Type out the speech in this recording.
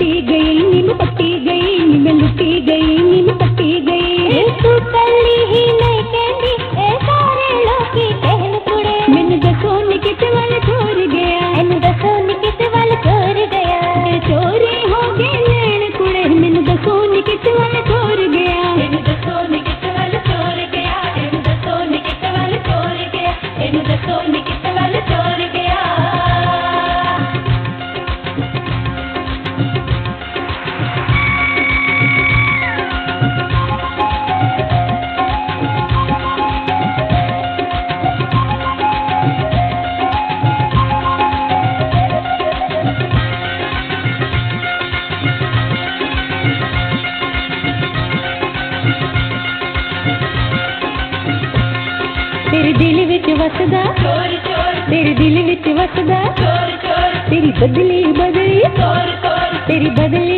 लुटी गई नी मैं पट्टी गई नी मैं लुटी गई नी मैं पट्टी गई तू कली ही नहीं कहती ए सारे लोग कहन कुड़े मैनू दसो नी किते वाल छोड़ गया मैनू दसो नी किते वाल छोड़ गया चोरी हो गए नैन कुड़े मैनू दसो नी किते वाल छोड़ गया मैनू दसो नी किते वाल छोड़ गया मैनू दसो नी किते वाल छोड़ गया मैनू दसो नी किते वाल छोड़ गया तेरे दिल विच वसदा चोर चोर तेरे दिल विच वसदा चोर चोर तेरी बदली बदली चोर चोर तेरी बदली